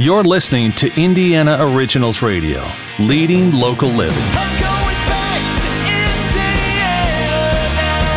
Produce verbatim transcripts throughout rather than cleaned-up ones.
You're listening to Indiana Originals Radio, leading local living. I'm going back to Indiana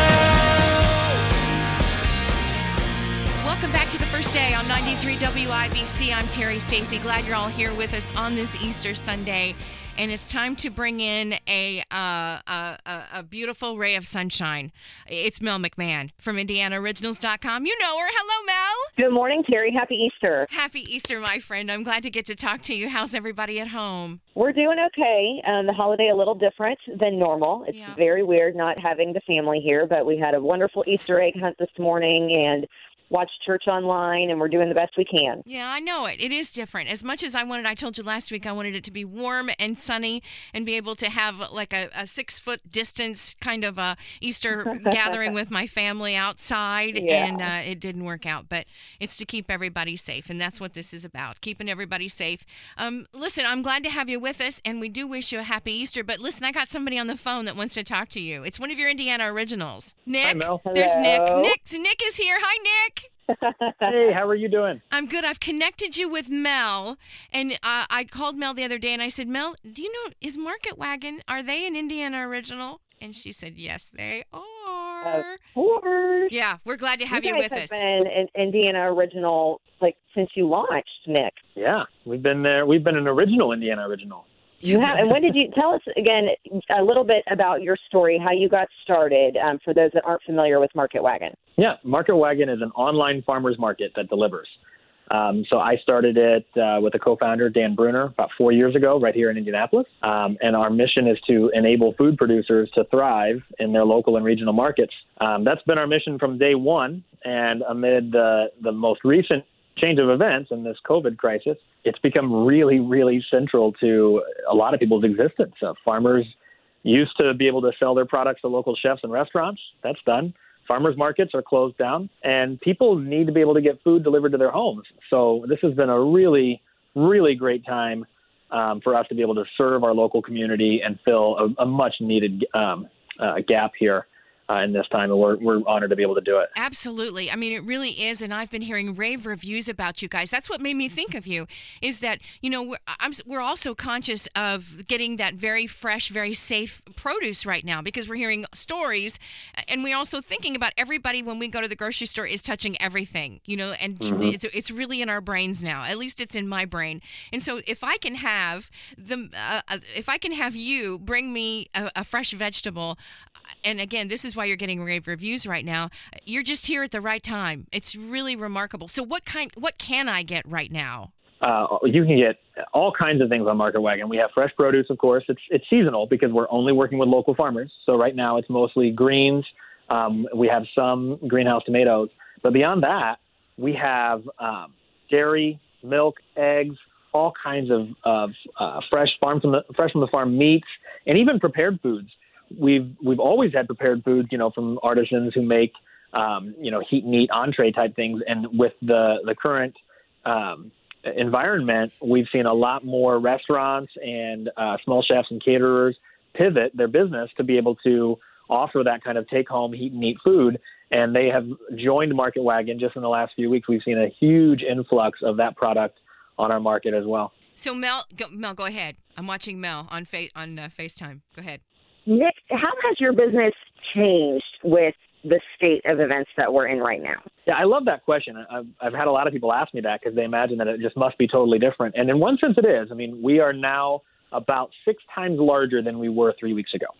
now. Welcome back to the first day on ninety-three W I B C. I'm Terry Stacy. Glad you're all here with us on this Easter Sunday. And it's time to bring in a, uh, a, a a beautiful ray of sunshine. It's Mel McMahon from Indiana Originals dot com. You know her. Hello, Mel. Good morning, Terry. Happy Easter. Happy Easter, my friend. I'm glad to get to talk to you. How's everybody at home? We're doing okay. Um, the holiday a little different than normal. It's Yeah. very weird not having the family here, but we had a wonderful Easter egg hunt this morning and watched church online, and we're doing the best we can. Yeah, I know it. It is different. As much as I wanted, I told you last week, I wanted it to be warm and sunny and be able to have like a, a six-foot distance kind of a Easter gathering with my family outside, Yeah. and uh, it didn't work out. But it's to keep everybody safe, and that's what this is about, keeping everybody safe. Um, listen, I'm glad to have you with us, and we do wish you a happy Easter. But listen, I got somebody on the phone that wants to talk to you. It's one of your Indiana Originals. Nick. Hi, Mel. There's Nick. Hello. Nick. Nick is here. Hi, Nick. Hey, how are you doing? I'm good. I've connected you with Mel, and uh, I called Mel the other day, and I said, Mel, do you know, is Market Wagon, are they an Indiana Original? And she said, yes, they are. Of course. Yeah, we're glad to have you, guys with have us. been an Indiana Original like since you launched, Nick. Yeah, we've been there. We've been an original Indiana Original. You have. And when did you tell us again a little bit about your story, how you got started? Um, for those that aren't familiar with Market Wagon. Yeah, Market Wagon is an online farmers market that delivers. Um, so I started it uh, with a co-founder, Dan Bruner, about four years ago, right here in Indianapolis. Um, and our mission is to enable food producers to thrive in their local and regional markets. Um, that's been our mission from day one. And amid the the most recent change of events in this COVID crisis, it's become really, really central to a lot of people's existence. Uh, farmers used to be able to sell their products to local chefs and restaurants. That's done. Farmers markets are closed down, and people need to be able to get food delivered to their homes. So this has been a really, really great time um, for us to be able to serve our local community and fill a, a much-needed um, uh, gap here uh, in this time, and we're, we're honored to be able to do it. Absolutely. I mean, it really is, and I've been hearing rave reviews about you guys. That's what made me think of you, is that, you know, we're, I'm, we're also conscious of getting that very fresh, very safe produce right now, because we're hearing stories, and we're also thinking about everybody when we go to the grocery store is touching everything, you know, and Mm-hmm. it's, it's really in our brains now. At least it's in my brain. And so if I can have the, uh, uh, if I can have you bring me a, a fresh vegetable, and again, this is why you're getting rave reviews right now. You're just here at the right time. It's really remarkable. So what kind, what can I get right now? Uh, you can get all kinds of things on Market Wagon. We have fresh produce, of course. It's it's seasonal because we're only working with local farmers. So right now it's mostly greens. Um, we have some greenhouse tomatoes. But beyond that, we have um, dairy, milk, eggs, all kinds of, of uh, fresh farm from the fresh from the farm meats, and even prepared foods. We've we've always had prepared foods, you know, from artisans who make um, you know heat and eat entree type things. And with the the current um, environment, we've seen a lot more restaurants and uh, small chefs and caterers pivot their business to be able to offer that kind of take home heat and eat food. And they have joined Market Wagon just in the last few weeks. We've seen a huge influx of that product on our market as well. So Mel, go, Mel, go ahead. I'm watching Mel on fa- on uh, FaceTime. Go ahead. Nick, how has your business changed with the state of events that we're in right now? Yeah, I love that question. I've, I've had a lot of people ask me that because they imagine that it just must be totally different. And in one sense it is. I mean, we are now about six times larger than we were three weeks ago,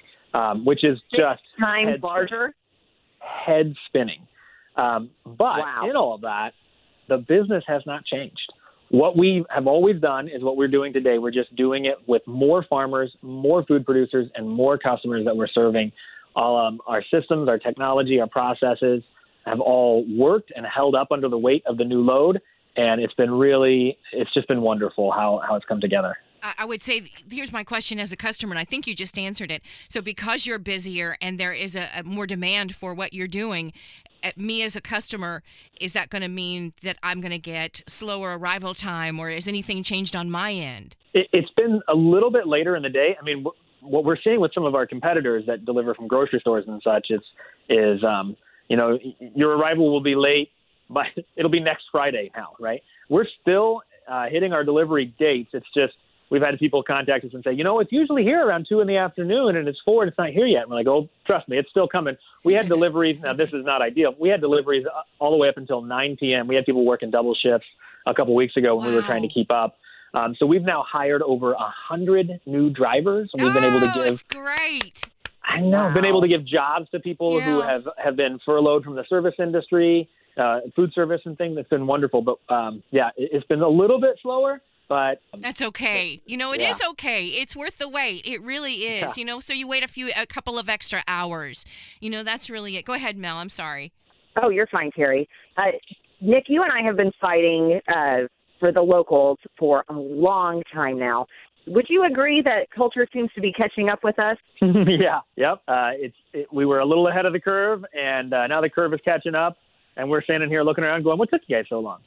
um, which is just Times head, larger? head spinning. Um, but Wow. in all of that, the business has not changed. What we have always done is what we're doing today. We're just doing it with more farmers, more food producers, and more customers that we're serving. All, um, our systems, our technology, our processes have all worked and held up under the weight of the new load. And it's been really, it's just been wonderful how, how it's come together. I would say, here's my question as a customer, and I think you just answered it. So because you're busier and there is a, a more demand for what you're doing, uh, me as a customer, is that going to mean that I'm going to get slower arrival time, or has anything changed on my end? It, it's been a little bit later in the day. I mean, w- what we're seeing with some of our competitors that deliver from grocery stores and such is, is um, you know, your arrival will be late, but it'll be next Friday now, right? We're still uh, hitting our delivery dates. It's just we've had people contact us and say, you know, it's usually here around two in the afternoon, and it's four, and it's not here yet. And we're like, oh, trust me, it's still coming. We had deliveries. Now, this is not ideal. We had deliveries all the way up until nine p.m. We had people working double shifts a couple weeks ago when wow. we were trying to keep up. Um, so we've now hired over a hundred new drivers, and we've oh, been able to give. That's great. I know. Wow. Been able to give jobs to people Yeah. who have, have been furloughed from the service industry, uh, food service and things. It's been wonderful. But um, yeah, it, it's been a little bit slower. But That's okay. You know, it Yeah. is okay. It's worth the wait. It really is. Yeah. You know, so you wait a few, a couple of extra hours. You know, that's really it. Go ahead, Mel. I'm sorry. Oh, you're fine, Terry. Uh, Nick, you and I have been fighting uh, for the locals for a long time now. Would you agree that culture seems to be catching up with us? yeah, yep. Uh, it's it, we were a little ahead of the curve, and uh, now the curve is catching up, and we're standing here looking around, going, "What took you guys so long?"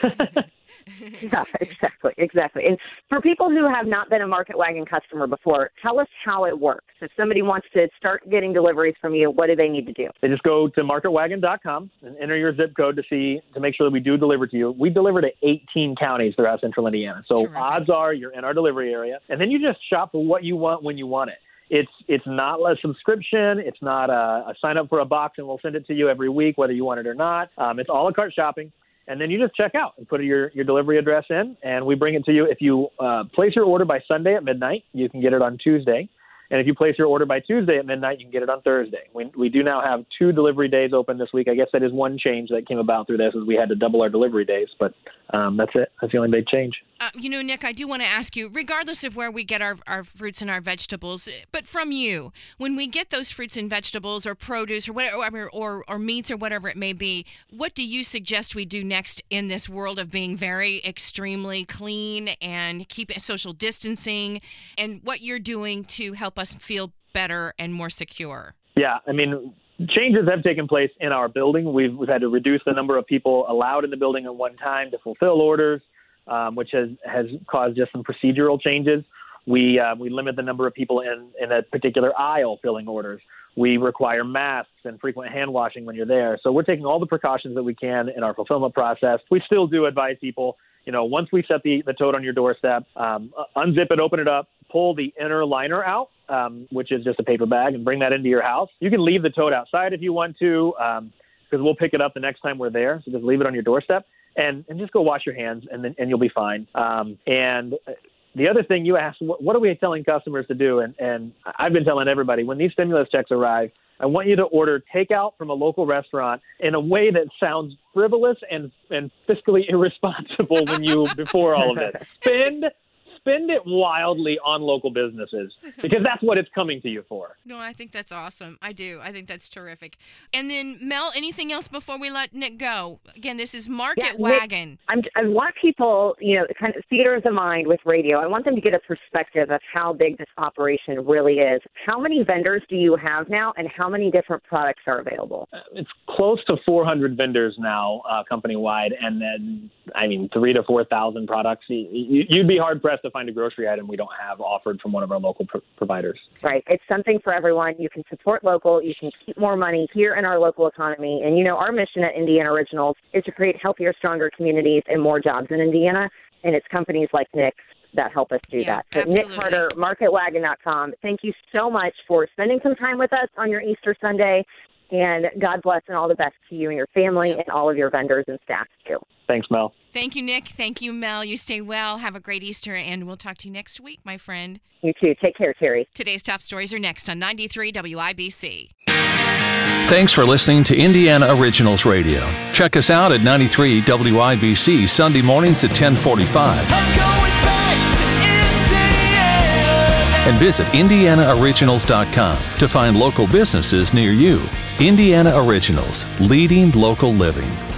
Yeah, exactly, exactly. And for people who have not been a Market Wagon customer before, tell us how it works. If somebody wants to start getting deliveries from you, what do they need to do? They just go to market wagon dot com and enter your zip code to see to make sure that we do deliver to you. We deliver to eighteen counties throughout Central Indiana, so Terrific. odds are you're in our delivery area, and then you just shop for what you want when you want it. It's it's not a subscription. It's not a, a sign up for a box and we'll send it to you every week, whether you want it or not. Um, it's a la carte shopping. And then you just check out and put your, your delivery address in, and we bring it to you. If you uh, place your order by Sunday at midnight, you can get it on Tuesday. And if you place your order by Tuesday at midnight, you can get it on Thursday. We, we do now have two delivery days open this week. I guess that is one change that came about through this, is we had to double our delivery days. But um, that's it. That's the only big change. Uh, you know, Nick, I do want to ask you, regardless of where we get our, our fruits and our vegetables, but from you, when we get those fruits and vegetables or produce or whatever, or, or meats or whatever it may be, what do you suggest we do next in this world of being very extremely clean and keep social distancing, and what you're doing to help us feel better and more secure? Yeah, I mean, changes have taken place in our building. We've, we've had to reduce the number of people allowed in the building at one time to fulfill orders. Um, which has, has caused just some procedural changes. We uh, we limit the number of people in, in a particular aisle filling orders. We require masks and frequent hand washing when you're there. So we're taking all the precautions that we can in our fulfillment process. We still do advise people, you know, once we set the, the tote on your doorstep, um, unzip it, open it up, pull the inner liner out, um, which is just a paper bag, and bring that into your house. You can leave the tote outside if you want to, um, because we'll pick it up the next time we're there. So just leave it on your doorstep. And, and just go wash your hands, and then and you'll be fine. Um, and the other thing you asked, what, what are we telling customers to do? And, and I've been telling everybody, when these stimulus checks arrive, I want you to order takeout from a local restaurant in a way that sounds frivolous and, and fiscally irresponsible when you, before all of this. Spend Spend it wildly on local businesses, because that's what it's coming to you for. No, I think that's awesome. I do. I think that's terrific. And then, Mel, anything else before we let Nick go? Again, this is Market Yeah, Nick, Wagon. I'm, I want people, you know, kind of theater of the mind with radio. I want them to get a perspective of how big this operation really is. How many vendors do you have now, and how many different products are available? It's close to four hundred vendors now, uh, company-wide, and then, I mean, three to four thousand products. You, you'd be hard-pressed to find a grocery item we don't have offered from one of our local pro- providers. Right. It's something for everyone. You can support local. You can keep more money here in our local economy. And, you know, our mission at Indiana Originals is to create healthier, stronger communities and more jobs in Indiana. And it's companies like Nick's that help us do Yeah, that. So absolutely. Nick Carter, market wagon dot com. Thank you so much for spending some time with us on your Easter Sunday. And God bless and all the best to you and your family and all of your vendors and staff, too. Thanks, Mel. Thank you, Nick. Thank you, Mel. You stay well. Have a great Easter, and we'll talk to you next week, my friend. You too. Take care, Terry. Today's top stories are next on ninety-three W I B C. Thanks for listening to Indiana Originals Radio. Check us out at ninety-three W I B C Sunday mornings at ten forty-five. I'm going back to Indiana. And visit indiana originals dot com to find local businesses near you. Indiana Originals, leading local living.